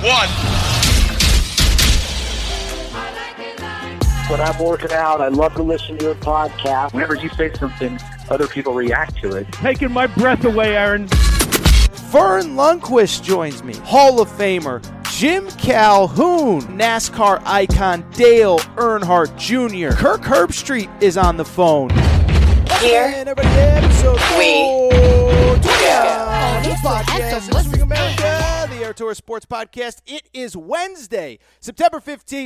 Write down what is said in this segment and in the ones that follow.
one. When I'm working out, I love to listen to your podcast. Whenever you say something, other people react to it. Taking my breath away, Aaron. Vern Lundquist joins me. Hall of Famer Jim Calhoun, NASCAR icon Dale Earnhardt Jr. Kirk Herbstreit is on the phone. Here and everybody, episode we podcast of Speak America, the Air Tour Sports Podcast. It is Wednesday, September 15th,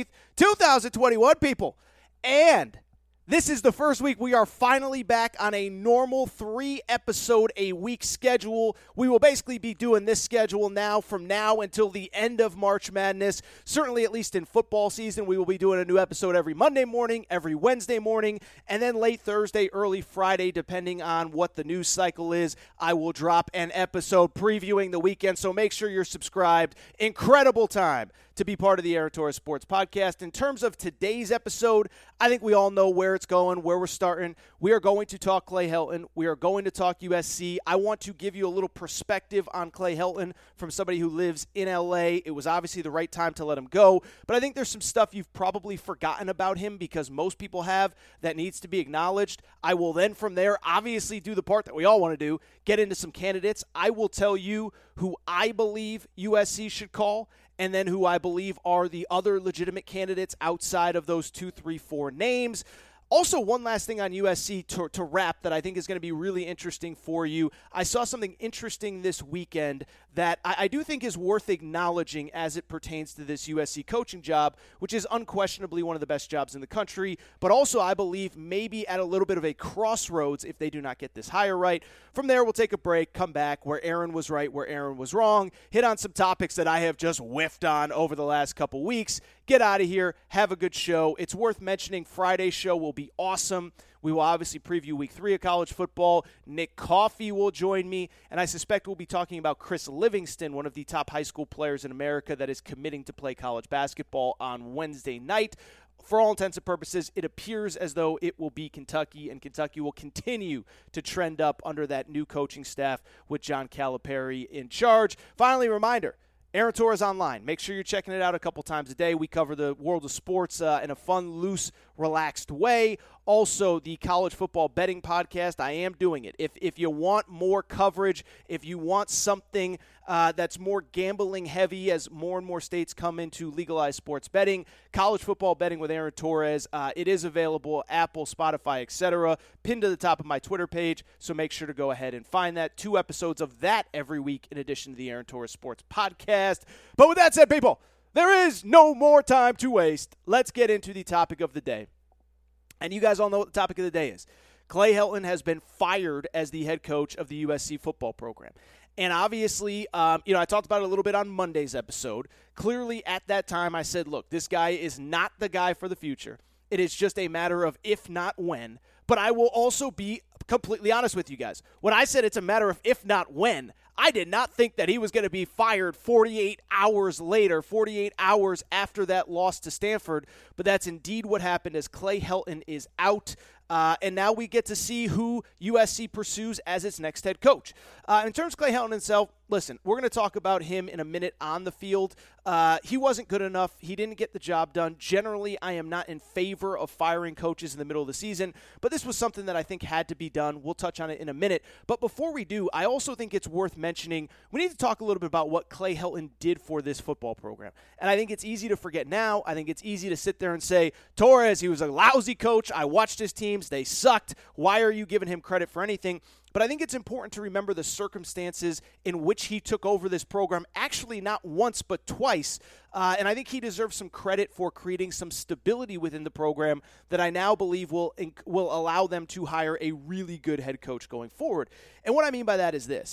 2021, people. And this is the first week we are finally back on a normal 3-episode-a-week schedule. We will basically be doing this schedule from now until the end of March Madness. Certainly, at least in football season, we will be doing a new episode every Monday morning, every Wednesday morning, and then late Thursday, early Friday, depending on what the news cycle is. I will drop an episode previewing the weekend, so make sure you're subscribed. Incredible time to be part of the Air Tour Sports Podcast. In terms of today's episode, I think we all know where it's going, where we're starting. We are going to talk Clay Helton. We are going to talk USC. I want to give you a little perspective on Clay Helton from somebody who lives in LA. It was obviously the right time to let him go, but I think there's some stuff you've probably forgotten about him because most people have that needs to be acknowledged. I will then from there obviously do the part that we all want to do, get into some candidates. I will tell you who I believe USC should call, and then who I believe are the other legitimate candidates outside of those 2, 3, 4 names. Also, one last thing on USC to wrap that I think is going to be really interesting for you. I saw something interesting this weekend that I do think is worth acknowledging as it pertains to this USC coaching job, which is unquestionably one of the best jobs in the country, but also I believe maybe at a little bit of a crossroads if they do not get this hire right. From there, we'll take a break, come back where Aaron was right, where Aaron was wrong, hit on some topics that I have just whiffed on over the last couple weeks, get out of here, have a good show. It's worth mentioning Friday's show will be awesome. We will obviously preview Week 3 of college football. Nick Coffey will join me, and I suspect we'll be talking about Chris Livingston, one of the top high school players in America that is committing to play college basketball on Wednesday night. For all intents and purposes, it appears as though it will be Kentucky, and Kentucky will continue to trend up under that new coaching staff with John Calipari in charge. Finally, reminder, Aaron Tour is online. Make sure you're checking it out a couple times a day. We cover the world of sports in a fun, loose, relaxed way. Also, the college football betting podcast, I am doing it. If you want more coverage, if you want something that's more gambling heavy as more and more states come into legalized sports betting, college football betting with Aaron Torres, it is available, Apple, Spotify, etc., pinned to the top of my Twitter page, so make sure to go ahead and find that. 2 episodes of that every week in addition to the Aaron Torres Sports Podcast. But with that said, people, there is no more time to waste. Let's get into the topic of the day. And you guys all know what the topic of the day is. Clay Helton has been fired as the head coach of the USC football program. And obviously, I talked about it a little bit on Monday's episode. Clearly, at that time, I said, look, this guy is not the guy for the future. It is just a matter of if not when. But I will also be completely honest with you guys. When I said it's a matter of if not when, I did not think that he was going to be fired 48 hours later, 48 hours after that loss to Stanford. But that's indeed what happened as Clay Helton is out. And now we get to see who USC pursues as its next head coach. In terms of Clay Helton himself, listen, we're going to talk about him in a minute on the field. He wasn't good enough. He didn't get the job done. Generally, I am not in favor of firing coaches in the middle of the season, but this was something that I think had to be done. We'll touch on it in a minute. But before we do, I also think it's worth mentioning, we need to talk a little bit about what Clay Helton did for this football program. And I think it's easy to forget now. I think it's easy to sit there and say, Torres, he was a lousy coach. I watched his teams. They sucked. Why are you giving him credit for anything? But I think it's important to remember the circumstances in which he took over this program, actually not once but twice. And I think he deserves some credit for creating some stability within the program that I now believe will allow them to hire a really good head coach going forward. And what I mean by that is this.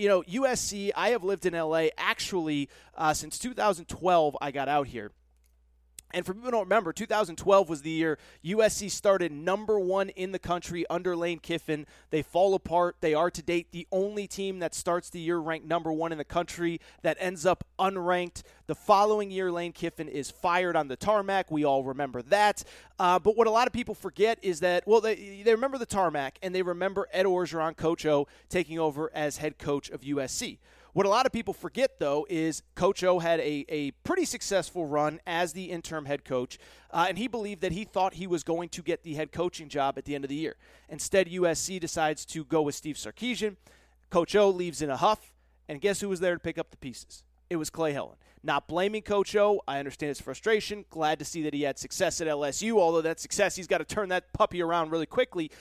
USC, I have lived in LA actually since 2012 I got out here. And for people who don't remember, 2012 was the year USC started number 1 in the country under Lane Kiffin. They fall apart. They are to date the only team that starts the year ranked number 1 in the country that ends up unranked. The following year, Lane Kiffin is fired on the tarmac. We all remember that. But what a lot of people forget is that, well, they remember the tarmac, and they remember Ed Orgeron, Coach O, taking over as head coach of USC. What a lot of people forget, though, is Coach O had a pretty successful run as the interim head coach, and he believed that he thought he was going to get the head coaching job at the end of the year. Instead, USC decides to go with Steve Sarkisian. Coach O leaves in a huff, and guess who was there to pick up the pieces? It was Clay Helton. Not blaming Coach O. I understand his frustration. Glad to see that he had success at LSU, although that success, he's got to turn that puppy around really quickly.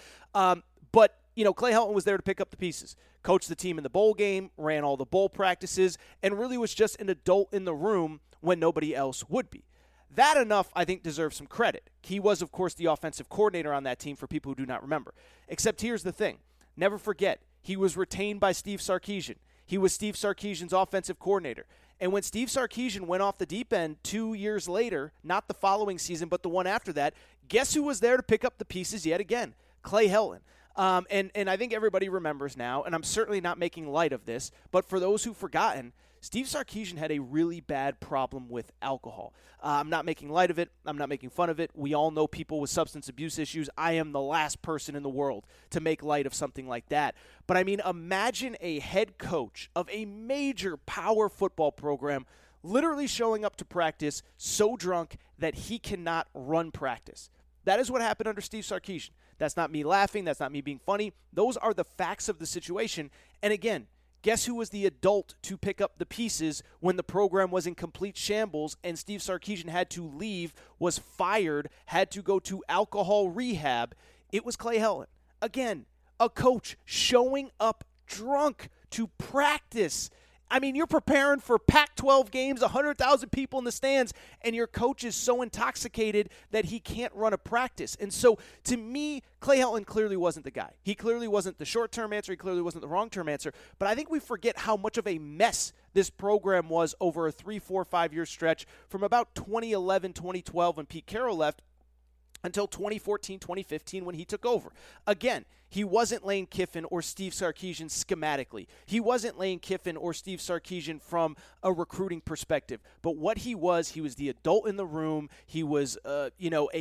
But Clay Helton was there to pick up the pieces. Coached the team in the bowl game, ran all the bowl practices, and really was just an adult in the room when nobody else would be. That enough, I think, deserves some credit. He was, of course, the offensive coordinator on that team for people who do not remember. Except here's the thing. Never forget, he was retained by Steve Sarkisian. He was Steve Sarkisian's offensive coordinator. And when Steve Sarkisian went off the deep end 2 years later, not the following season, but the one after that, guess who was there to pick up the pieces yet again? Clay Helton. And I think everybody remembers now, and I'm certainly not making light of this, but for those who've forgotten, Steve Sarkisian had a really bad problem with alcohol. I'm not making light of it. I'm not making fun of it. We all know people with substance abuse issues. I am the last person in the world to make light of something like that. But, I mean, imagine a head coach of a major power football program literally showing up to practice so drunk that he cannot run practice. That is what happened under Steve Sarkisian. That's not me laughing. That's not me being funny. Those are the facts of the situation. And again, guess who was the adult to pick up the pieces when the program was in complete shambles and Steve Sarkisian had to leave, was fired, had to go to alcohol rehab? It was Clay Helton. Again, a coach showing up drunk to practice. I mean, you're preparing for Pac-12 games, 100,000 people in the stands, and your coach is so intoxicated that he can't run a practice. And so, to me, Clay Helton clearly wasn't the guy. He clearly wasn't the short-term answer. He clearly wasn't the long-term answer. But I think we forget how much of a mess this program was over a 3, 4, 5-year stretch from about 2011, 2012 when Pete Carroll left until 2014, 2015 when he took over. Again, he wasn't Lane Kiffin or Steve Sarkisian schematically. He wasn't Lane Kiffin or Steve Sarkisian from a recruiting perspective. But what he was the adult in the room. He was, a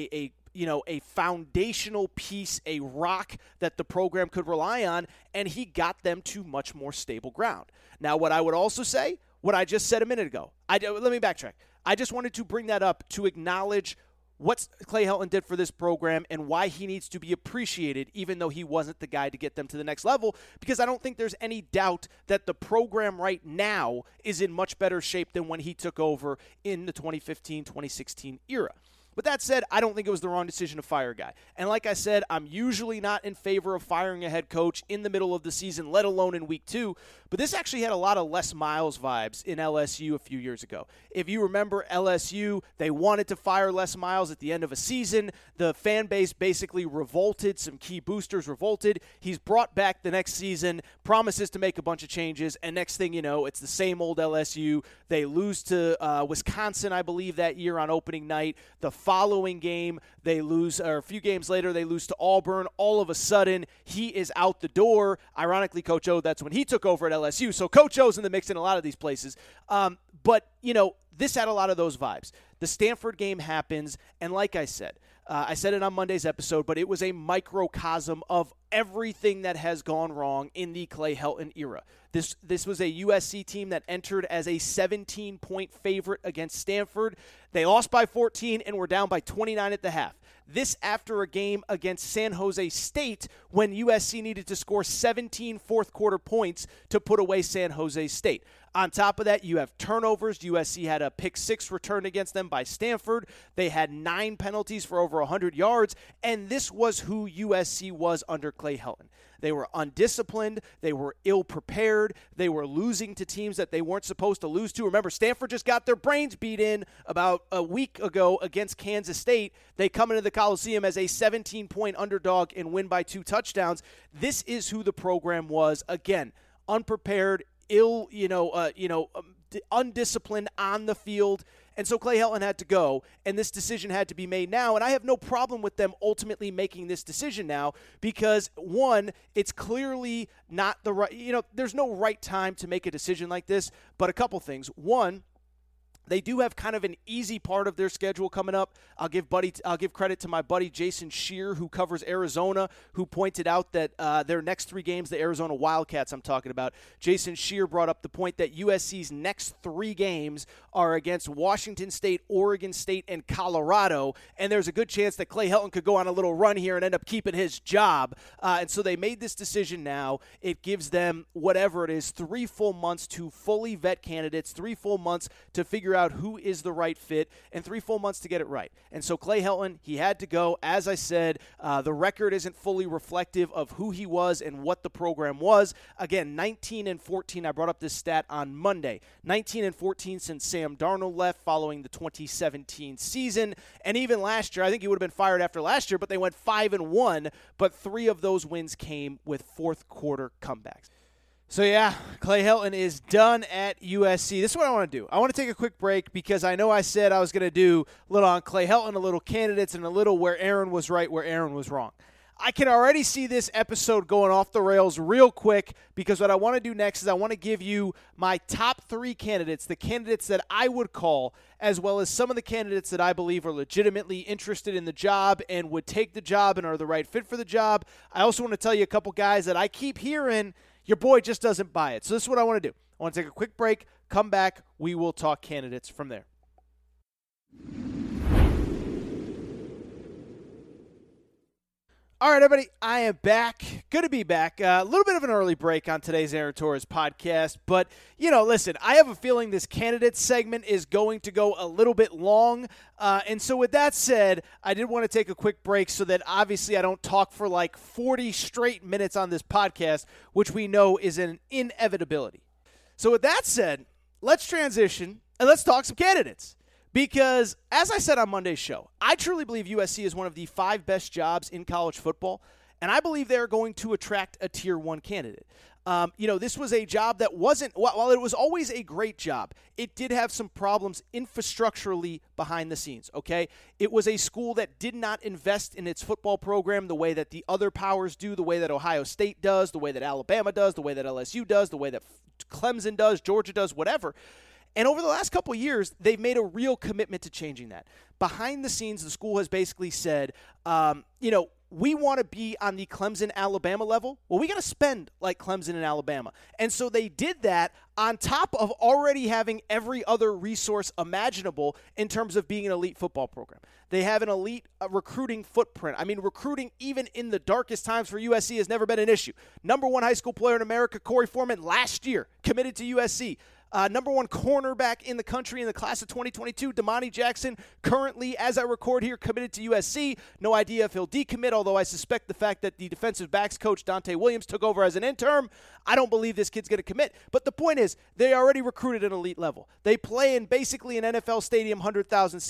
foundational piece, a rock that the program could rely on, and he got them to much more stable ground. Now, what I would also say, what I just said a minute ago, let me backtrack. I just wanted to bring that up to acknowledge what Clay Helton did for this program and why he needs to be appreciated, even though he wasn't the guy to get them to the next level, because I don't think there's any doubt that the program right now is in much better shape than when he took over in the 2015-2016 era. But that said, I don't think it was the wrong decision to fire a guy. And like I said, I'm usually not in favor of firing a head coach in the middle of the season, let alone in week 2. But this actually had a lot of Les Miles vibes in LSU a few years ago. If you remember LSU, they wanted to fire Les Miles at the end of a season. The fan base basically revolted. Some key boosters revolted. He's brought back the next season, promises to make a bunch of changes, and next thing you know, it's the same old LSU. They lose to Wisconsin, I believe, that year on opening night. The following game, they lose, or a few games later, they lose to Auburn. All of a sudden, he is out the door. Ironically, Coach O, that's when he took over at LSU. So Coach O's in the mix in a lot of these places. But, this had a lot of those vibes. The Stanford game happens, and like I said it on Monday's episode, but it was a microcosm of everything that has gone wrong in the Clay Helton era. This was a USC team that entered as a 17-point favorite against Stanford. They lost by 14 and were down by 29 at the half. This after a game against San Jose State when USC needed to score 17 fourth-quarter points to put away San Jose State. On top of that, you have turnovers. USC had a pick-6 returned against them by Stanford. They had 9 penalties for over 100 yards, and this was who USC was under Clay Helton. They were undisciplined. They were ill-prepared. They were losing to teams that they weren't supposed to lose to. Remember, Stanford just got their brains beat in about a week ago against Kansas State. They come into the Coliseum as a 17-point underdog and win by 2 touchdowns. This is who the program was. Again, unprepared, undisciplined on the field. And so Clay Helton had to go, and this decision had to be made now. And I have no problem with them ultimately making this decision now because, one, it's clearly not the right – there's no right time to make a decision like this. But a couple things. One, They do have kind of an easy part of their schedule coming up. I'll give credit to my buddy Jason Shear, who covers Arizona, who pointed out that their next 3 games, the Arizona Wildcats I'm talking about, Jason Shear brought up the point that USC's next 3 games are against Washington State, Oregon State, and Colorado, and there's a good chance that Clay Helton could go on a little run here and end up keeping his job. And so they made this decision now. It gives them, whatever it is, 3 full months to fully vet candidates, 3 full months to figure out who is the right fit, and 3 full months to get it right. And so Clay Helton, he had to go. As I said, the record isn't fully reflective of who he was and what the program was. Again, 19-14. I brought up this stat on Monday. 19-14 since Sam Darnold left following the 2017 season. And even last year, I think he would have been fired after last year, but they went 5-1. But 3 of those wins came with fourth quarter comebacks. So, yeah, Clay Helton is done at USC. This is what I want to do. I want to take a quick break because I know I said I was going to do a little on Clay Helton, a little candidates, and a little where Aaron was right, where Aaron was wrong. I can already see this episode going off the rails real quick because what I want to do next is I want to give you my top 3 candidates, the candidates that I would call, as well as some of the candidates that I believe are legitimately interested in the job and would take the job and are the right fit for the job. I also want to tell you a couple guys that I keep hearing your boy just doesn't buy it. So this is what I want to do. I want to take a quick break, come back, we will talk candidates from there. All right, everybody, I am back. Good to be back. A little bit of an early break on today's Aaron Torres podcast, but, listen, I have a feeling this candidate segment is going to go a little bit long, and so with that said, I did want to take a quick break so that obviously I don't talk for like 40 straight minutes on this podcast, which we know is an inevitability. So with that said, let's transition and let's talk some candidates. Because, as I said on Monday's show, I truly believe USC is one of the 5 best jobs in college football, and I believe they're going to attract a Tier 1 candidate. This was a job that wasn't, while it was always a great job, it did have some problems infrastructurally behind the scenes, okay? It was a school that did not invest in its football program the way that the other powers do, the way that Ohio State does, the way that Alabama does, the way that LSU does, the way that Clemson does, Georgia does, whatever. And over the last couple of years, they've made a real commitment to changing that. Behind the scenes, the school has basically said, we want to be on the Clemson-Alabama level. Well, we got to spend like Clemson and Alabama. And so they did that on top of already having every other resource imaginable in terms of being an elite football program. They have an elite recruiting footprint. I mean, recruiting even in the darkest times for USC has never been an issue. Number 1 high school player in America, Corey Foreman, last year committed to USC. Number 1 cornerback in the country in the class of 2022, Damani Jackson, currently, as I record here, committed to USC. No idea if he'll decommit, although I suspect the fact that the defensive backs coach, Dante Williams, took over as an interim, I don't believe this kid's going to commit. But the point is, they already recruited an elite level. They play in basically an NFL stadium, 100,000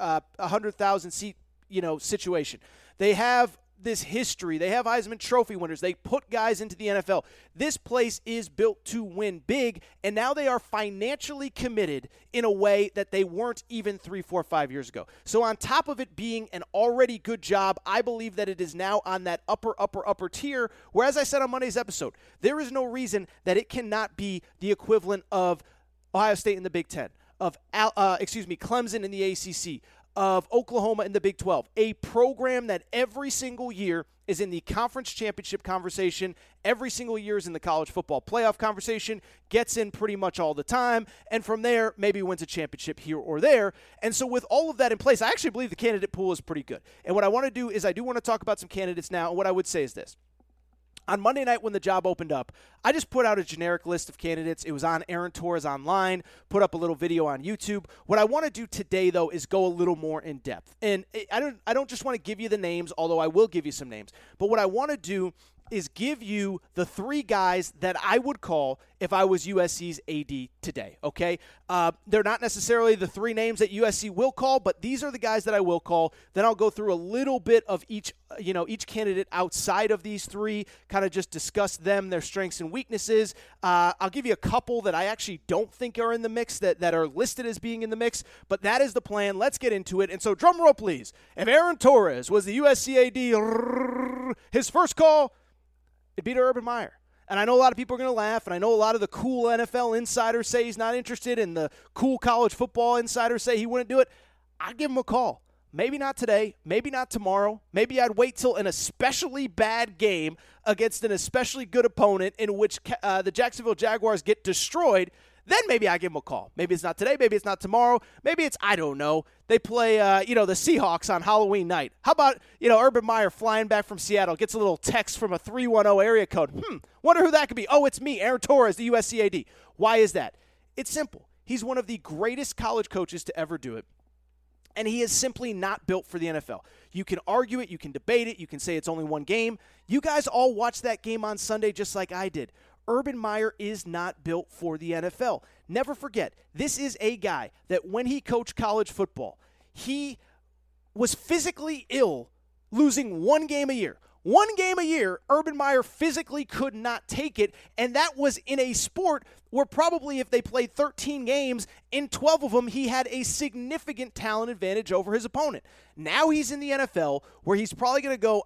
seat, situation. They have this history. They have Heisman Trophy winners. They put guys into the NFL. This place is built to win big, and now they are financially committed in a way that they weren't even 3, 4, 5 years ago. So on top of it being an already good job, I believe that it is now on that upper tier, where, as I said on Monday's episode, there is no reason that it cannot be the equivalent of Ohio State in the Big Ten, of Clemson in the ACC, of Oklahoma in the Big 12, a program that every single year is in the conference championship conversation, every single year is in the college football playoff conversation, gets in pretty much all the time, and from there maybe wins a championship here or there. And so with all of that in place, I actually believe the candidate pool is pretty good. And what I want to do is I do want to talk about some candidates now, and what I would say is this. On Monday night when the job opened up, I just put out a generic list of candidates. It was on Aaron Torres Online, put up a little video on YouTube. What I want to do today, though, is go a little more in depth. And I don't just want to give you the names, although I will give you some names. But what I want to do is give you the 3 guys that I would call if I was USC's AD today, okay? They're not necessarily the 3 names that USC will call, but these are the guys that I will call. Then I'll go through a little bit of each candidate outside of these 3, kind of just discuss them, their strengths and weaknesses. I'll give you a couple that I actually don't think are in the mix that are listed as being in the mix, but that is the plan. Let's get into it. And so drum roll, please. If Aaron Torres was the USC AD, his first call, it'd be to Urban Meyer. And I know a lot of people are going to laugh, and I know a lot of the cool NFL insiders say he's not interested, and the cool college football insiders say he wouldn't do it. I'd give him a call. Maybe not today, maybe not tomorrow. Maybe I'd wait till an especially bad game against an especially good opponent in which the Jacksonville Jaguars get destroyed. Then maybe I give him a call. Maybe it's not today. Maybe it's not tomorrow. Maybe it's, I don't know. They play, the Seahawks on Halloween night. How about, Urban Meyer flying back from Seattle, gets a little text from a 310 area code. Wonder who that could be. Oh, it's me, Aaron Torres, the USC AD. Why is that? It's simple. He's one of the greatest college coaches to ever do it. And he is simply not built for the NFL. You can argue it. You can debate it. You can say it's only one game. You guys all watched that game on Sunday just like I did. Urban Meyer is not built for the NFL. Never forget, this is a guy that when he coached college football, he was physically ill losing one game a year. One game a year, Urban Meyer physically could not take it, and that was in a sport where probably if they played 13 games, in 12 of them, he had a significant talent advantage over his opponent. Now he's in the NFL, where he's probably going to go,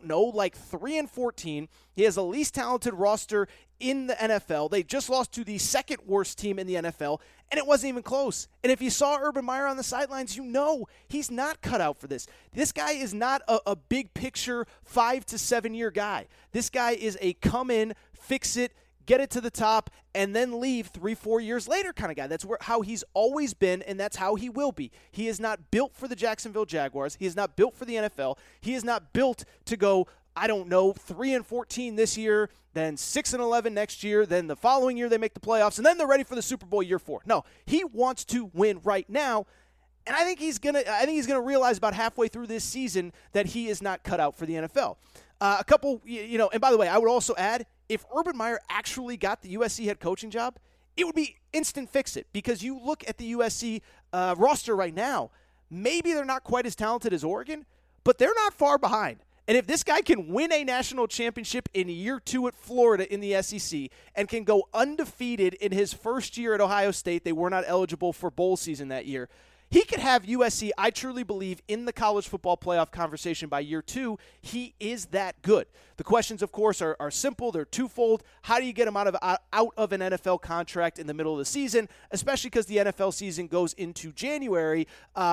3-14. He has the least talented roster in the NFL. They just lost to the second worst team in the NFL, and it wasn't even close. And if you saw Urban Meyer on the sidelines, you know he's not cut out for this. This guy is not a big picture 5 to 7 year guy. This guy is a come in, fix it, get it to the top, and then leave 3-4 years later kind of guy. That's how he's always been, and that's how he will be. He is not built for the Jacksonville Jaguars. He is not built for the NFL. He is not built to go, 3-14 this year, then 6-11 next year, then the following year they make the playoffs, and then they're ready for the Super Bowl year 4. No, he wants to win right now, and I think he's gonna realize about halfway through this season that he is not cut out for the NFL. And by the way, I would also add, if Urban Meyer actually got the USC head coaching job, it would be instant fix it, because you look at the USC roster right now, maybe they're not quite as talented as Oregon, but they're not far behind. And if this guy can win a national championship in year 2 at Florida in the SEC and can go undefeated in his first year at Ohio State — they were not eligible for bowl season that year — he could have USC, I truly believe, in the college football playoff conversation by year 2. He is that good. The questions, of course, are simple. They're twofold. How do you get him out of an NFL contract in the middle of the season, especially because the NFL season goes into January?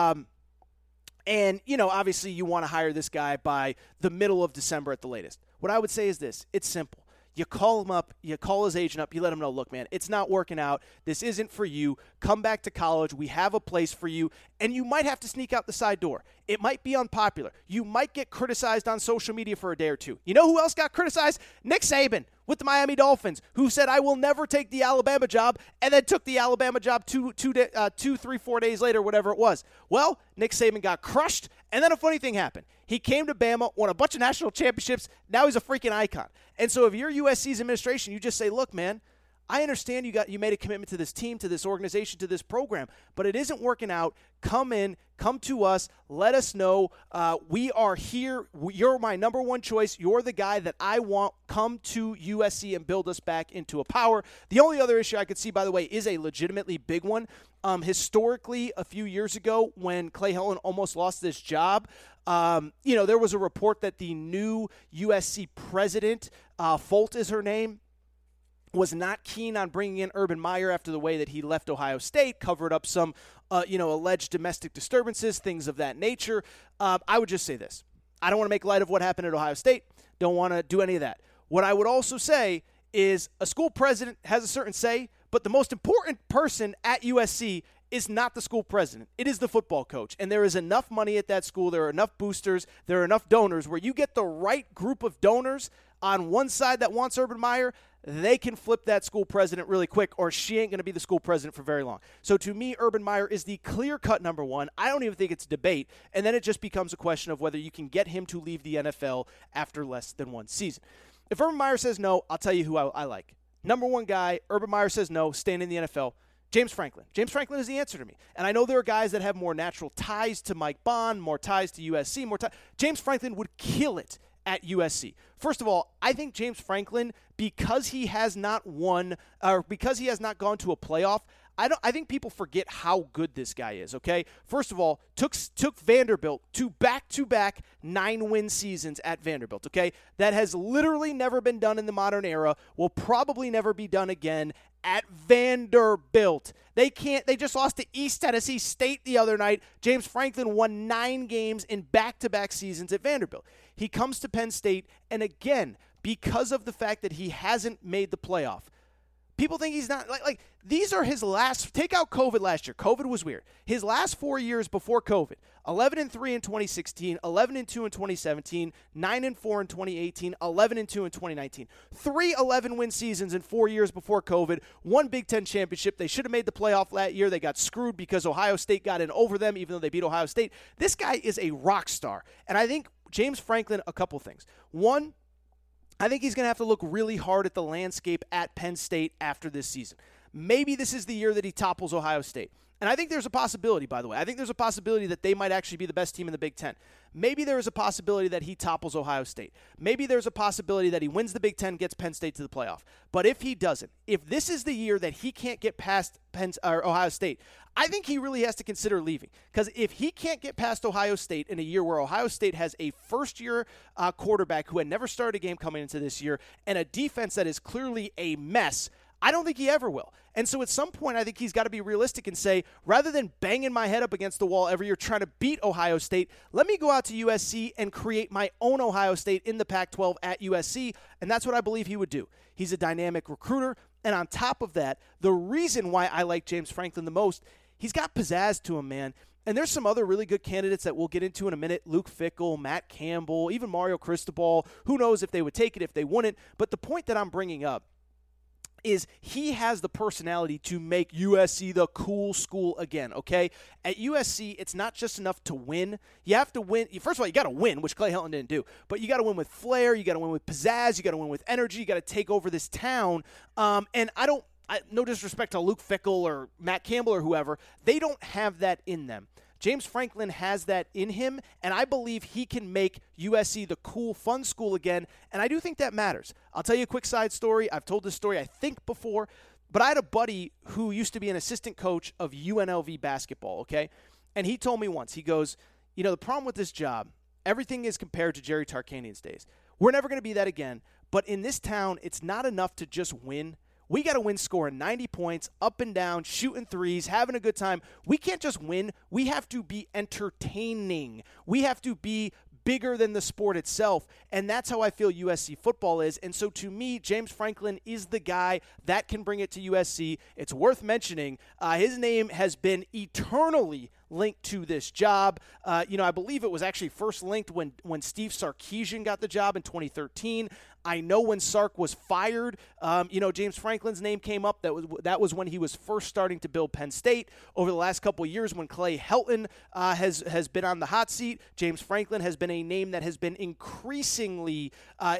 And, obviously you want to hire this guy by the middle of December at the latest. What I would say is this. It's simple. You call him up, you call his agent up, you let him know, look, man, it's not working out. This isn't for you. Come back to college. We have a place for you. And you might have to sneak out the side door. It might be unpopular. You might get criticized on social media for a day or two. You know who else got criticized? Nick Saban with the Miami Dolphins, who said, I will never take the Alabama job, and then took the Alabama job 2, 3, 4 days later, whatever it was. Well, Nick Saban got crushed, and then a funny thing happened. He came to Bama, won a bunch of national championships. Now he's a freaking icon. And so if you're USC's administration, you just say, look, man, I understand you made a commitment to this team, to this organization, to this program, but it isn't working out. Come in, come to us, let us know. We are here. You're my number one choice. You're the guy that I want. Come to USC and build us back into a power. The only other issue I could see, by the way, is a legitimately big one. Historically, a few years ago, when Clay Helton almost lost this job, there was a report that the new USC president, Folt is her name, was not keen on bringing in Urban Meyer after the way that he left Ohio State, covered up some, alleged domestic disturbances, things of that nature. I would just say this. I don't want to make light of what happened at Ohio State. Don't want to do any of that. What I would also say is a school president has a certain say, but the most important person at USC is not the school president. It is the football coach. And there is enough money at that school. There are enough boosters. There are enough donors where you get the right group of donors on one side that wants Urban Meyer, they can flip that school president really quick, or she ain't going to be the school president for very long. So to me, Urban Meyer is the clear-cut number one. I don't even think it's a debate. And then it just becomes a question of whether you can get him to leave the NFL after less than one season. If Urban Meyer says no, I'll tell you who I like. Number one guy, Urban Meyer says no, staying in the NFL, James Franklin. James Franklin is the answer to me. And I know there are guys that have more natural ties to Mike Bond, more ties to USC, James Franklin would kill it at USC. First of all, I think James Franklin, because he has not won, or because he has not gone to a playoff, I think people forget how good this guy is, okay? First of all, took Vanderbilt to back-to-back 9-win seasons at Vanderbilt, okay? That has literally never been done in the modern era, will probably never be done again at Vanderbilt. They just lost to East Tennessee State the other night. James Franklin won 9 games in back-to-back seasons at Vanderbilt. He comes to Penn State, and again, because of the fact that he hasn't made the playoff, people think he's not like these are his last. Take out COVID last year. COVID was weird. His last 4 years before COVID: 11-3 in 2016, 11-2 in 2017, 9-4 in 2018, 11-2 in 2019. 3 11-win seasons in 4 years before COVID. 1 Big Ten championship. They should have made the playoff that year. They got screwed because Ohio State got in over them, even though they beat Ohio State. This guy is a rock star, and I think James Franklin. A couple things. One, I think he's going to have to look really hard at the landscape at Penn State after this season. Maybe this is the year that he topples Ohio State. And I think there's a possibility, by the way. I think there's a possibility that they might actually be the best team in the Big Ten. Maybe there is a possibility that he topples Ohio State. Maybe there's a possibility that he wins the Big Ten, gets Penn State to the playoff. But if he doesn't, if this is the year that he can't get past Ohio State, I think he really has to consider leaving. Because if he can't get past Ohio State in a year where Ohio State has a first-year quarterback who had never started a game coming into this year and a defense that is clearly a mess, I don't think he ever will. And so at some point, I think he's got to be realistic and say, rather than banging my head up against the wall every year trying to beat Ohio State, let me go out to USC and create my own Ohio State in the Pac-12 at USC. And that's what I believe he would do. He's a dynamic recruiter. And on top of that, the reason why I like James Franklin the most, he's got pizzazz to him, man. And there's some other really good candidates that we'll get into in a minute. Luke Fickell, Matt Campbell, even Mario Cristobal. Who knows if they would take it, if they wouldn't. But the point that I'm bringing up is he has the personality to make USC the cool school again, okay? At USC, it's not just enough to win. You have to win. First of all, you got to win, which Clay Helton didn't do. But you got to win with flair. You got to win with pizzazz. You got to win with energy. You got to take over this town. And no disrespect to Luke Fickell or Matt Campbell or whoever, they don't have that in them. James Franklin has that in him, and I believe he can make USC the cool, fun school again, and I do think that matters. I'll tell you a quick side story. I've told this story, I think, before, but I had a buddy who used to be an assistant coach of UNLV basketball, okay? And he told me once, he goes, the problem with this job, everything is compared to Jerry Tarkanian's days. We're never going to be that again, but in this town, it's not enough to just win. We got to win scoring 90 points, up and down, shooting threes, having a good time. We can't just win. We have to be entertaining. We have to be bigger than the sport itself, and that's how I feel USC football is. And so to me, James Franklin is the guy that can bring it to USC. It's worth mentioning his name has been eternally linked to this job. I believe it was actually first linked when Steve Sarkisian got the job in 2013. I know when Sark was fired, James Franklin's name came up. That was when he was first starting to build Penn State. Over the last couple of years when Clay Helton has been on the hot seat, James Franklin has been a name that has been increasingly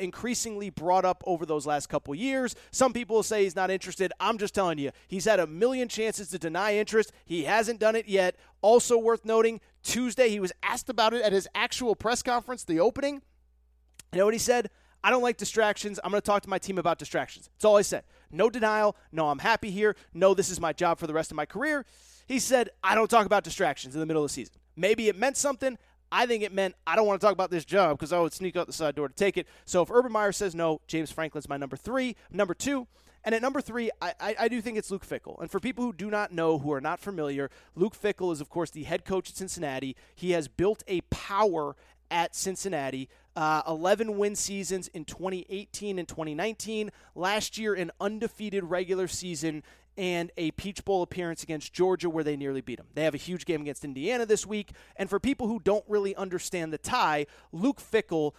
brought up over those last couple of years. Some people will say he's not interested. I'm just telling you, he's had a million chances to deny interest. He hasn't done it yet. Also worth noting, Tuesday he was asked about it at his actual press conference, the opening. You know what he said? I don't like distractions. I'm going to talk to my team about distractions. That's all I said. No denial. No, I'm happy here. No, this is my job for the rest of my career. He said, I don't talk about distractions in the middle of the season. Maybe it meant something. I think it meant I don't want to talk about this job because I would sneak out the side door to take it. So if Urban Meyer says no, James Franklin's my number 3. Number 2, and at number 3, I do think it's Luke Fickell. And for people who do not know, who are not familiar, Luke Fickell is, of course, the head coach at Cincinnati. He has built a power at Cincinnati. 11 win seasons in 2018 and 2019. Last year, an undefeated regular season and a Peach Bowl appearance against Georgia where they nearly beat them. They have a huge game against Indiana this week. And for people who don't really understand the tie, Luke Fickell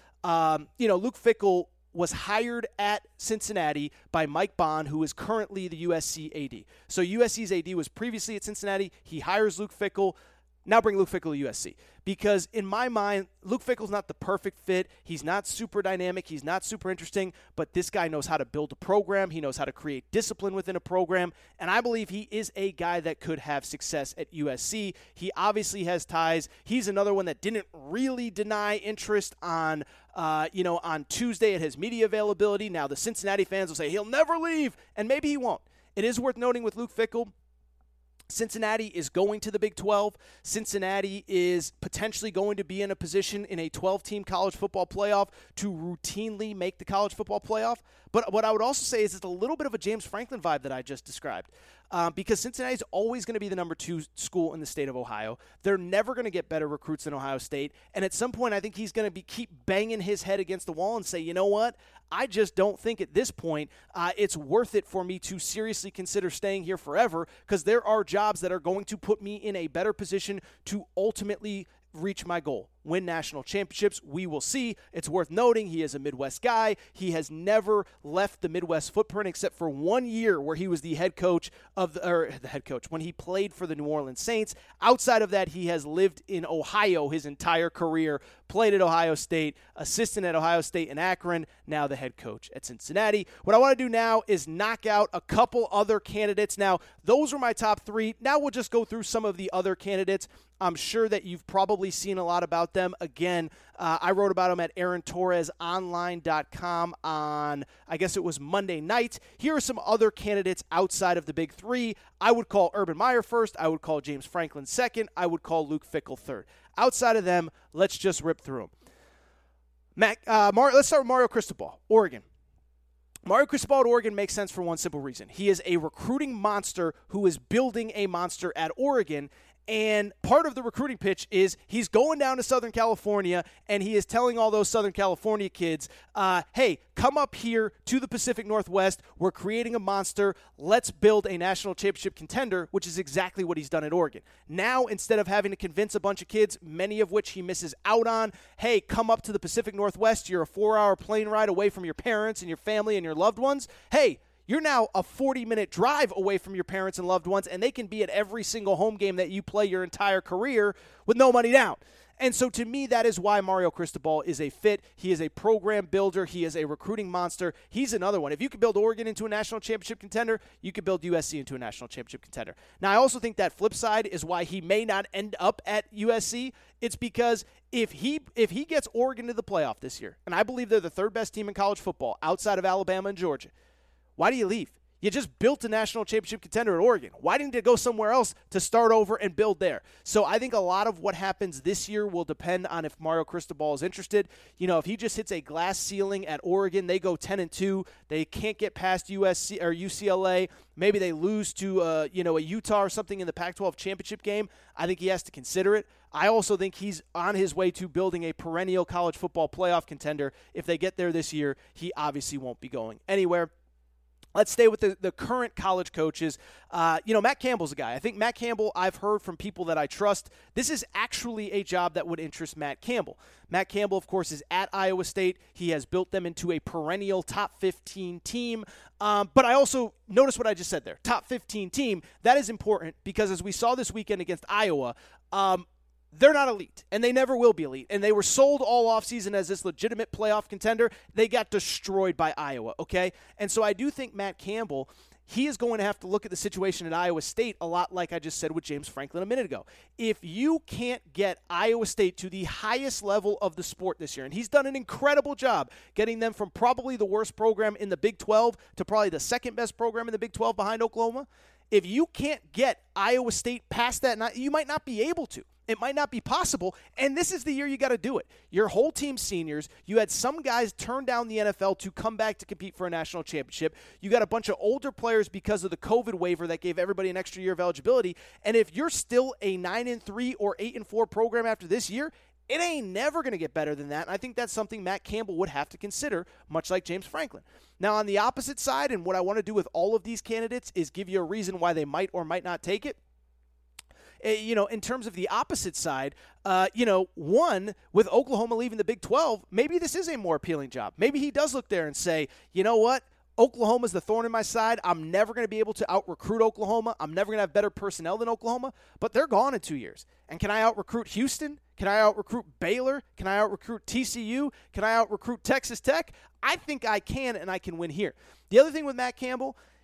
was hired at Cincinnati by Mike Bond, who is currently the USC AD. So USC's AD was previously at Cincinnati. He hires Luke Fickell. Now bring Luke Fickell to USC. Because in my mind, Luke Fickell's not the perfect fit. He's not super dynamic. He's not super interesting. But this guy knows how to build a program. He knows how to create discipline within a program. And I believe he is a guy that could have success at USC. He obviously has ties. He's another one that didn't really deny interest on Tuesday at his media availability. Now the Cincinnati fans will say he'll never leave. And maybe he won't. It is worth noting with Luke Fickell, Cincinnati is going to the Big 12. Cincinnati is potentially going to be in a position in a 12-team college football playoff to routinely make the college football playoff. But what I would also say is it's a little bit of a James Franklin vibe that I just described, because Cincinnati is always going to be the number 2 school in the state of Ohio. They're never going to get better recruits than Ohio State. And at some point, I think he's going to keep banging his head against the wall and say, you know what? I just don't think at this point it's worth it for me to seriously consider staying here forever, because there are jobs that are going to put me in a better position to ultimately reach my goal, win national championships. We will see. It's worth noting he is a Midwest guy. He has never left the Midwest footprint except for 1 year where he was the head coach when he played for the New Orleans Saints. Outside of that, he has lived in Ohio his entire career, played at Ohio State, assistant at Ohio State and Akron, now the head coach at Cincinnati. What I want to do now is knock out a couple other candidates. Now, those were my top 3. Now we'll just go through some of the other candidates. I'm sure that you've probably seen a lot about them. Again, I wrote about them at AaronTorresOnline.com on, I guess it was Monday night. Here are some other candidates outside of the big 3. I would call Urban Meyer first. I would call James Franklin second. I would call Luke Fickell third. Outside of them, let's just rip through them. Let's start with Mario Cristobal, Oregon. Mario Cristobal at Oregon makes sense for one simple reason. He is a recruiting monster who is building a monster at Oregon. And part of the recruiting pitch is he's going down to Southern California, and he is telling all those Southern California kids, hey, come up here to the Pacific Northwest. We're creating a monster. Let's build a national championship contender, which is exactly what he's done at Oregon. Now, instead of having to convince a bunch of kids, many of which he misses out on, hey, come up to the Pacific Northwest. You're a 4-hour plane ride away from your parents and your family and your loved ones. Hey, you're now a 40-minute drive away from your parents and loved ones, and they can be at every single home game that you play your entire career with no money down. And so to me, that is why Mario Cristobal is a fit. He is a program builder. He is a recruiting monster. He's another one. If you could build Oregon into a national championship contender, you could build USC into a national championship contender. Now, I also think that flip side is why he may not end up at USC. It's because if he gets Oregon to the playoff this year, and I believe they're the third best team in college football outside of Alabama and Georgia, why do you leave? You just built a national championship contender at Oregon. Why didn't you go somewhere else to start over and build there? So I think a lot of what happens this year will depend on if Mario Cristobal is interested. You know, if he just hits a glass ceiling at Oregon, they go 10-2. They can't get past USC or UCLA. Maybe they lose to a Utah or something in the Pac-12 championship game. I think he has to consider it. I also think he's on his way to building a perennial college football playoff contender. If they get there this year, he obviously won't be going anywhere. Let's stay with the current college coaches. Matt Campbell's a guy. I think Matt Campbell, I've heard from people that I trust, this is actually a job that would interest Matt Campbell. Matt Campbell, of course, is at Iowa State. He has built them into a perennial top 15 team. But I also, notice what I just said there, top 15 team. That is important because as we saw this weekend against Iowa, they're not elite, and they never will be elite. And they were sold all offseason as this legitimate playoff contender. They got destroyed by Iowa, okay? And so I do think Matt Campbell, he is going to have to look at the situation at Iowa State a lot like I just said with James Franklin a minute ago. If you can't get Iowa State to the highest level of the sport this year, and he's done an incredible job getting them from probably the worst program in the Big 12 to probably the second best program in the Big 12 behind Oklahoma, if you can't get Iowa State past that, you might not be able to. It might not be possible, and this is the year you got to do it. Your whole team seniors. You had some guys turn down the NFL to come back to compete for a national championship. You got a bunch of older players because of the COVID waiver that gave everybody an extra year of eligibility, and if you're still a 9-3 or 8-4 program after this year, it ain't never going to get better than that, and I think that's something Matt Campbell would have to consider, much like James Franklin. Now, on the opposite side, and what I want to do with all of these candidates is give you a reason why they might or might not take it. In terms of the opposite side, one, with Oklahoma leaving the Big 12, maybe this is a more appealing job. Maybe he does look there and say, you know what? Oklahoma's the thorn in my side. I'm never going to be able to out-recruit Oklahoma. I'm never going to have better personnel than Oklahoma, but they're gone in 2 years. And can I out-recruit Houston? Can I out-recruit Baylor? Can I out-recruit TCU? Can I out-recruit Texas Tech? I think I can, and I can win here. The other thing with Matt Campbell,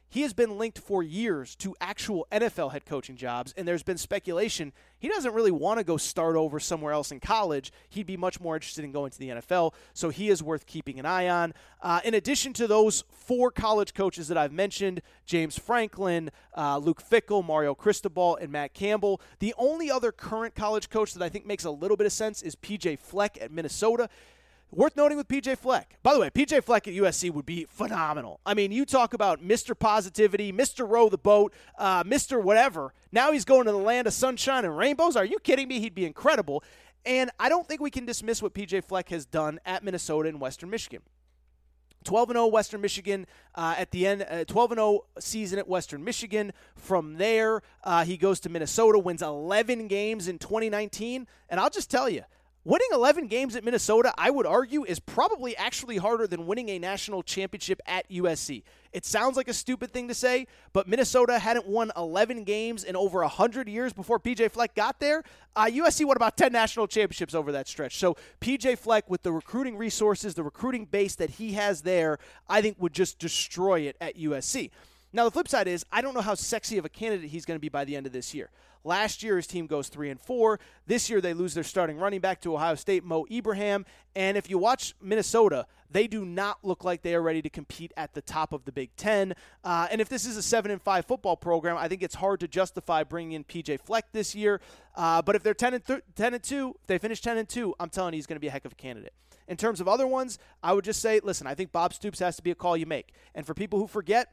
he has been linked for years to actual NFL head coaching jobs, and there's been speculation he doesn't really want to go start over somewhere else in college. He'd be much more interested in going to the NFL, so he is worth keeping an eye on. In addition to those 4 college coaches that I've mentioned, James Franklin, Luke Fickell, Mario Cristobal, and Matt Campbell, the only other current college coach that I think makes a little bit of sense is P.J. Fleck at Minnesota. Worth noting with P.J. Fleck. By the way, P.J. Fleck at USC would be phenomenal. I mean, you talk about Mr. Positivity, Mr. Row the Boat, Mr. Whatever. Now he's going to the land of sunshine and rainbows. Are you kidding me? He'd be incredible. And I don't think we can dismiss what P.J. Fleck has done at Minnesota and Western Michigan. 12-0 Western Michigan at the end, 12-0 season at Western Michigan. From there, he goes to Minnesota, wins 11 games in 2019. And I'll just tell you, winning 11 games at Minnesota, I would argue, is probably actually harder than winning a national championship at USC. It sounds like a stupid thing to say, but Minnesota hadn't won 11 games in over 100 years before P.J. Fleck got there. USC won about 10 national championships over that stretch. So P.J. Fleck, with the recruiting resources, the recruiting base that he has there, I think would just destroy it at USC. Now, the flip side is, I don't know how sexy of a candidate he's going to be by the end of this year. Last year, his team goes 3-4. This year, they lose their starting running back to Ohio State, Mo Ibrahim. And if you watch Minnesota, they do not look like they are ready to compete at the top of the Big Ten. And if this is a 7-5 football program, I think it's hard to justify bringing in P.J. Fleck this year. But if they're 10-2, if they finish 10-2, I'm telling you, he's going to be a heck of a candidate. In terms of other ones, I would just say, listen, I think Bob Stoops has to be a call you make. And for people who forget,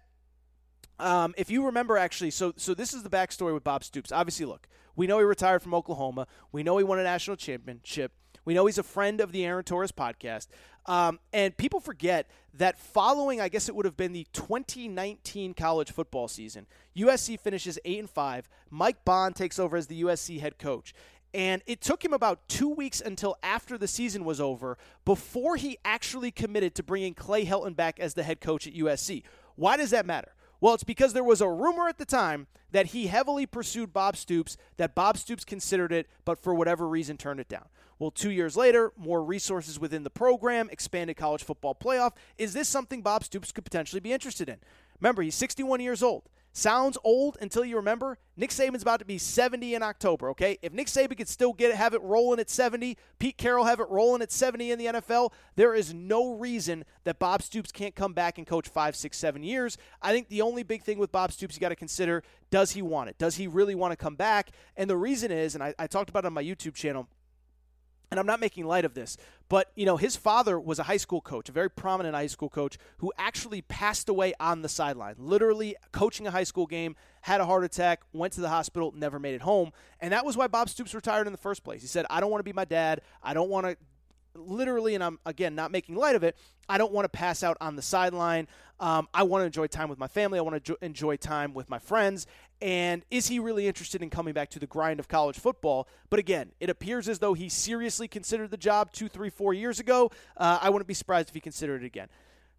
if you remember, actually, so this is the backstory with Bob Stoops. Obviously, look, we know he retired from Oklahoma. We know he won a national championship. We know he's a friend of the Aaron Torres podcast. And people forget that following, I guess it would have been the 2019 college football season, USC finishes 8-5. Mike Bond takes over as the USC head coach. And it took him about 2 weeks until after the season was over before he actually committed to bringing Clay Helton back as the head coach at USC. Why does that matter? Well, it's because there was a rumor at the time that he heavily pursued Bob Stoops, that Bob Stoops considered it, but for whatever reason turned it down. Well, 2 years later, more resources within the program, expanded college football playoff. Is this something Bob Stoops could potentially be interested in? Remember, he's 61 years old. Sounds old until you remember Nick Saban's about to be 70 in October, okay? If Nick Saban could still have it rolling at 70, Pete Carroll have it rolling at 70 in the NFL, there is no reason that Bob Stoops can't come back and coach 5, 6, 7 years. I think the only big thing with Bob Stoops you got to consider, does he want it? Does he really want to come back? And the reason is, and I talked about it on my YouTube channel, and I'm not making light of this, but, you know, his father was a high school coach, a very prominent high school coach who actually passed away on the sideline, literally coaching a high school game, had a heart attack, went to the hospital, never made it home. And that was why Bob Stoops retired in the first place. He said, I don't want to be my dad. I don't want to literally, and I'm, again, not making light of it, I don't want to pass out on the sideline. I want to enjoy time with my family. I want to enjoy time with my friends. And is he really interested in coming back to the grind of college football? But again, it appears as though he seriously considered the job 2, 3, 4 years ago. I wouldn't be surprised if he considered it again.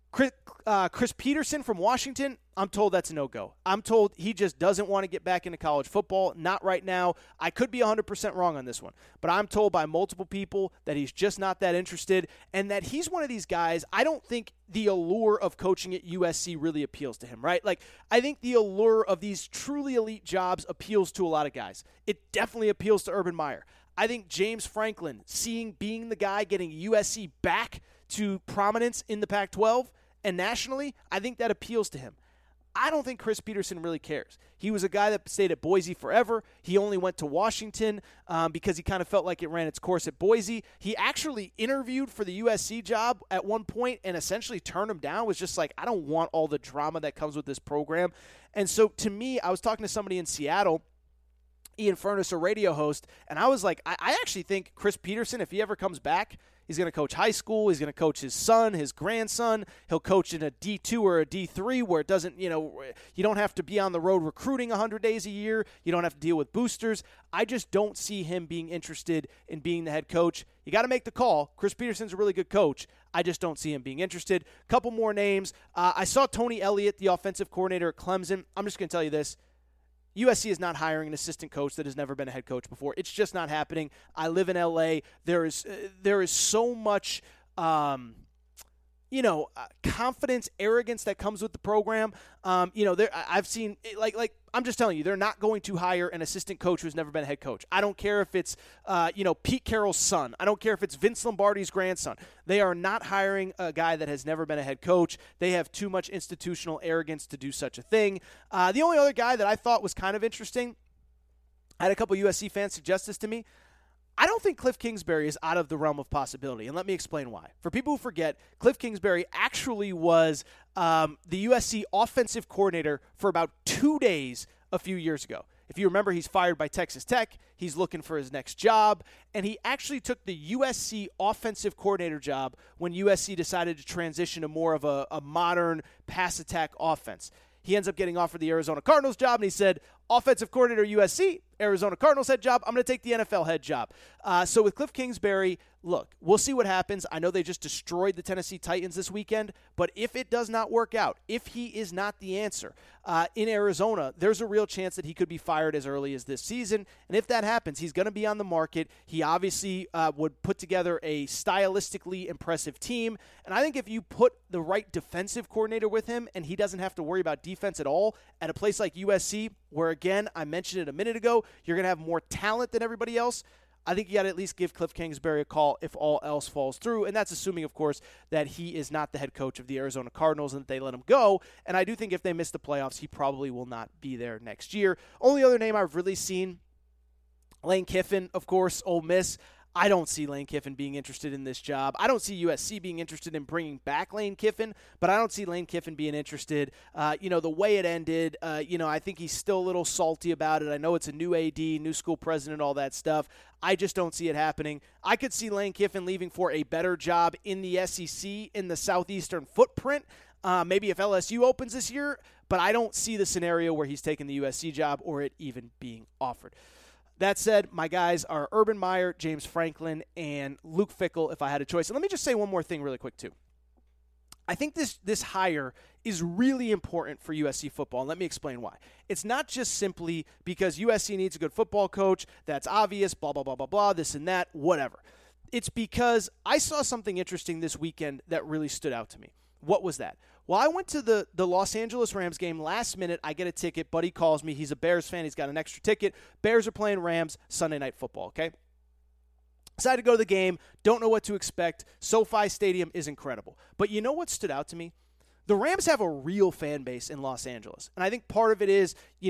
Chris Peterson from Washington, I'm told that's a no-go. I'm told he just doesn't want to get back into college football, not right now. I could be 100% wrong on this one, but I'm told by multiple people that he's just not that interested and that he's one of these guys, I don't think the allure of coaching at USC really appeals to him, right? Like, I think the allure of these truly elite jobs appeals to a lot of guys. It definitely appeals to Urban Meyer. I think James Franklin, being the guy getting USC back to prominence in the Pac-12 and nationally, I think that appeals to him. I don't think Chris Peterson really cares. He was a guy that stayed at Boise forever. He only went to Washington because he kind of felt like it ran its course at Boise. He actually interviewed for the USC job at one point and essentially turned him down, was just like, I don't want all the drama that comes with this program. And so to me, I was talking to somebody in Seattle, Ian Furness, a radio host, and I was like, I actually think Chris Peterson, if he ever comes back, he's going to coach high school. He's going to coach his son, his grandson. He'll coach in a D2 or a D3 where it doesn't, you don't have to be on the road recruiting 100 days a year. You don't have to deal with boosters. I just don't see him being interested in being the head coach. You got to make the call. Chris Peterson's a really good coach. I just don't see him being interested. Couple more names. I saw Tony Elliott, the offensive coordinator at Clemson. I'm just going to tell you this. USC is not hiring an assistant coach that has never been a head coach before. It's just not happening. I live in LA. There is so much confidence, arrogance that comes with the program. I've seen I'm just telling you, they're not going to hire an assistant coach who's never been a head coach. I don't care if it's, Pete Carroll's son. I don't care if it's Vince Lombardi's grandson. They are not hiring a guy that has never been a head coach. They have too much institutional arrogance to do such a thing. The only other guy that I thought was kind of interesting, I had a couple USC fans suggest this to me. I don't think Cliff Kingsbury is out of the realm of possibility, and let me explain why. For people who forget, Cliff Kingsbury actually was the USC offensive coordinator for about 2 days a few years ago. If you remember, he's fired by Texas Tech. He's looking for his next job, and he actually took the USC offensive coordinator job when USC decided to transition to more of a modern pass attack offense. He ends up getting offered the Arizona Cardinals job, and he said, offensive coordinator USC, Arizona Cardinals head job, I'm going to take the NFL head job. So with Cliff Kingsbury, look, we'll see what happens. I know they just destroyed the Tennessee Titans this weekend, but if it does not work out, if he is not the answer in Arizona, there's a real chance that he could be fired as early as this season. And if that happens, he's going to be on the market. He obviously would put together a stylistically impressive team. And I think if you put the right defensive coordinator with him and he doesn't have to worry about defense at all at a place like USC, where, again, I mentioned it a minute ago, you're going to have more talent than everybody else, I think you got to at least give Cliff Kingsbury a call if all else falls through, and that's assuming, of course, that he is not the head coach of the Arizona Cardinals and that they let him go. And I do think if they miss the playoffs, he probably will not be there next year. Only other name I've really seen, Lane Kiffin, of course, Ole Miss. I don't see Lane Kiffin being interested in this job. I don't see USC being interested in bringing back Lane Kiffin, but I don't see Lane Kiffin being interested. The way it ended, I think he's still a little salty about it. I know it's a new AD, new school president, all that stuff. I just don't see it happening. I could see Lane Kiffin leaving for a better job in the SEC in the southeastern footprint. Maybe if LSU opens this year, but I don't see the scenario where he's taking the USC job or it even being offered. That said, my guys are Urban Meyer, James Franklin, and Luke Fickell if I had a choice. And let me just say one more thing really quick, too. I think this hire is really important for USC football, and let me explain why. It's not just simply because USC needs a good football coach, that's obvious, blah, blah, blah, blah, blah, this and that, whatever. It's because I saw something interesting this weekend that really stood out to me. What was that? Well, I went to the Los Angeles Rams game last minute. I get a ticket. Buddy calls me. He's a Bears fan. He's got an extra ticket. Bears are playing Rams Sunday Night Football, okay? Decided to go to the game. Don't know what to expect. SoFi Stadium is incredible. But you know what stood out to me? The Rams have a real fan base in Los Angeles. And I think part of it is,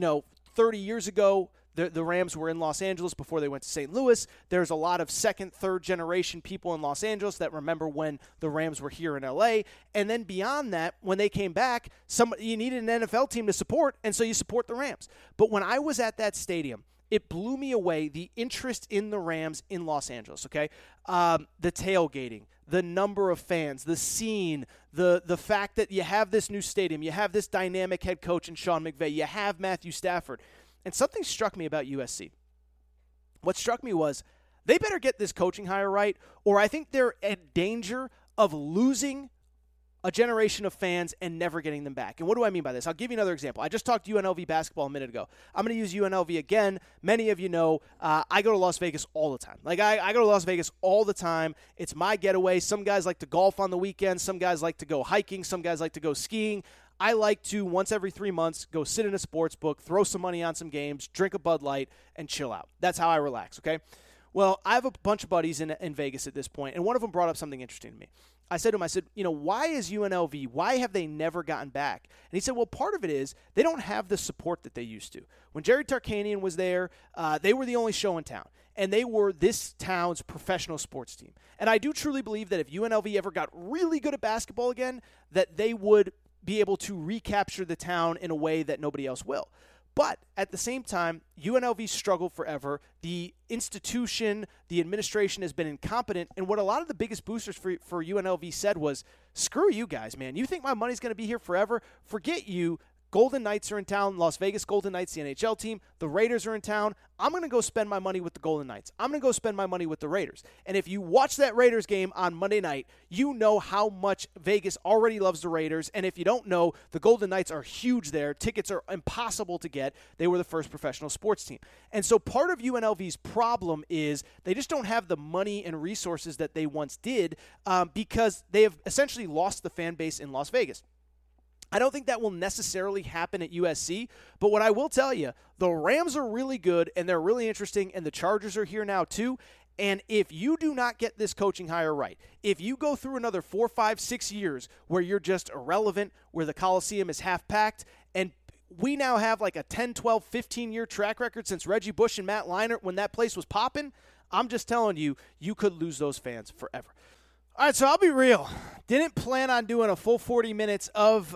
30 years ago, the Rams were in Los Angeles before they went to St. Louis. There's a lot of second, third generation people in Los Angeles that remember when the Rams were here in LA. And then beyond that, when they came back, you needed an NFL team to support, and so you support the Rams. But when I was at that stadium, it blew me away, the interest in the Rams in Los Angeles, okay? The tailgating, the number of fans, the scene, the fact that you have this new stadium, you have this dynamic head coach in Sean McVay, you have Matthew Stafford. And something struck me about USC. What struck me was they better get this coaching hire right, or I think they're in danger of losing a generation of fans and never getting them back. And what do I mean by this? I'll give you another example. I just talked UNLV basketball a minute ago. I'm going to use UNLV again. Many of you know I go to Las Vegas all the time. I go to Las Vegas all the time. It's my getaway. Some guys like to golf on the weekends. Some guys like to go hiking. Some guys like to go skiing. I like to, once every 3 months, go sit in a sports book, throw some money on some games, drink a Bud Light, and chill out. That's how I relax, okay? Well, I have a bunch of buddies in Vegas at this point, and one of them brought up something interesting to me. I said to him, why is UNLV, why have they never gotten back? And he said, well, part of it is they don't have the support that they used to. When Jerry Tarkanian was there, they were the only show in town, and they were this town's professional sports team. And I do truly believe that if UNLV ever got really good at basketball again, that they would be able to recapture the town in a way that nobody else will. But at the same time, UNLV struggled forever. The institution, the administration has been incompetent. And what a lot of the biggest boosters for UNLV said was, screw you guys, man. You think my money's going to be here forever? Forget you. Golden Knights are in town, Las Vegas Golden Knights, the NHL team. The Raiders are in town. I'm going to go spend my money with the Golden Knights. I'm going to go spend my money with the Raiders. And if you watch that Raiders game on Monday night, you know how much Vegas already loves the Raiders. And if you don't know, the Golden Knights are huge there. Tickets are impossible to get. They were the first professional sports team. And so part of UNLV's problem is they just don't have the money and resources that they once did because they have essentially lost the fan base in Las Vegas. I don't think that will necessarily happen at USC, but what I will tell you, the Rams are really good, and they're really interesting, and the Chargers are here now too. And if you do not get this coaching hire right, if you go through another 4, 5, 6 years where you're just irrelevant, where the Coliseum is half-packed, and we now have like a 10, 12, 15-year track record since Reggie Bush and Matt Leinart when that place was popping, I'm just telling you, you could lose those fans forever. All right, so I'll be real. Didn't plan on doing a full 40 minutes of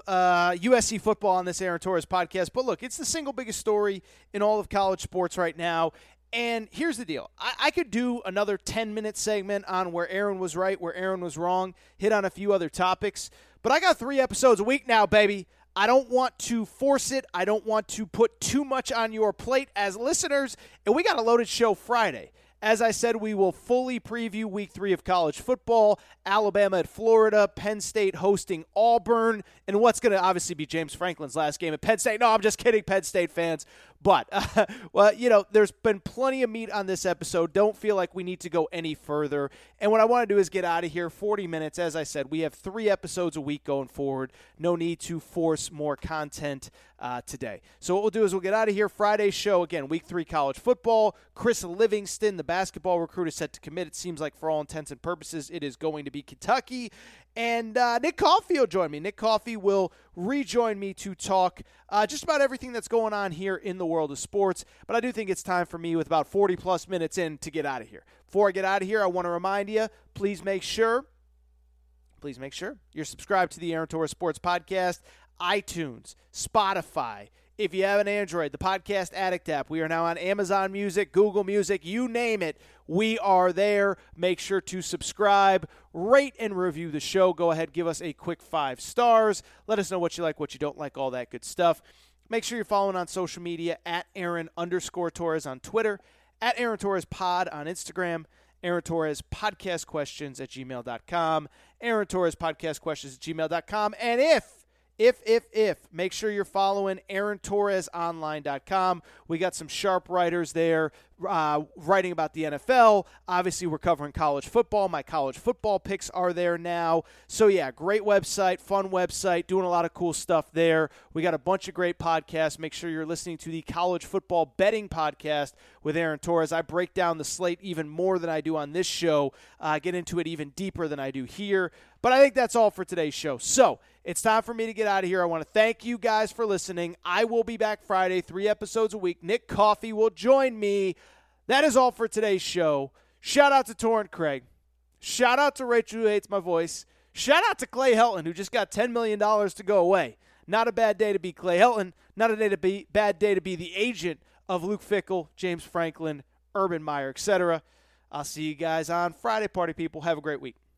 USC football on this Aaron Torres podcast. But look, it's the single biggest story in all of college sports right now. And here's the deal. I could do another 10-minute segment on where Aaron was right, where Aaron was wrong, hit on a few other topics. But I got 3 episodes a week now, baby. I don't want to force it. I don't want to put too much on your plate as listeners. And we got a loaded show Friday. As I said, we will fully preview Week 3 of college football, Alabama at Florida, Penn State hosting Auburn, and what's going to obviously be James Franklin's last game at Penn State. No, I'm just kidding, Penn State fans. But, well, you know, there's been plenty of meat on this episode. Don't feel like we need to go any further. And what I want to do is get out of here. 40 minutes. As I said, we have 3 episodes a week going forward. No need to force more content today. So what we'll do is we'll get out of here. Friday's show, again, Week 3 college football. Chris Livingston, the basketball recruit, is set to commit. It seems like for all intents and purposes, it is going to be Kentucky. And Nick Coffey will join me. Nick Coffey will rejoin me to talk just about everything that's going on here in the world of sports. But I do think it's time for me, with about 40-plus minutes in, to get out of here. Before I get out of here, I want to remind you, please make sure you're subscribed to the Aaron Torres Sports Podcast, iTunes, Spotify. If you have an Android, the Podcast Addict app. We are now on Amazon Music, Google Music, you name it. We are there. Make sure to subscribe, rate, and review the show. Go ahead, give us a quick 5 stars. Let us know what you like, what you don't like, all that good stuff. Make sure you're following on social media at Aaron_Torres on Twitter, at Aaron Torres Pod on Instagram, Aaron Torres Podcast Questions at gmail.com, Aaron Torres Podcast Questions at gmail.com. And if, make sure you're following AaronTorresOnline.com. We got some sharp writers there writing about the NFL. Obviously, we're covering college football. My college football picks are there now. So, yeah, great website, fun website, doing a lot of cool stuff there. We got a bunch of great podcasts. Make sure you're listening to the College Football Betting Podcast with Aaron Torres. I break down the slate even more than I do on this show, get into it even deeper than I do here. But I think that's all for today's show. So, it's time for me to get out of here. I want to thank you guys for listening. I will be back Friday, 3 episodes a week. Nick Coffey will join me. That is all for today's show. Shout out to Torrent Craig. Shout out to Rachel, who hates my voice. Shout out to Clay Helton, who just got $10 million to go away. Not a bad day to be Clay Helton. Not a bad day to be the agent of Luke Fickell, James Franklin, Urban Meyer, etc. I'll see you guys on Friday, party people. Have a great week.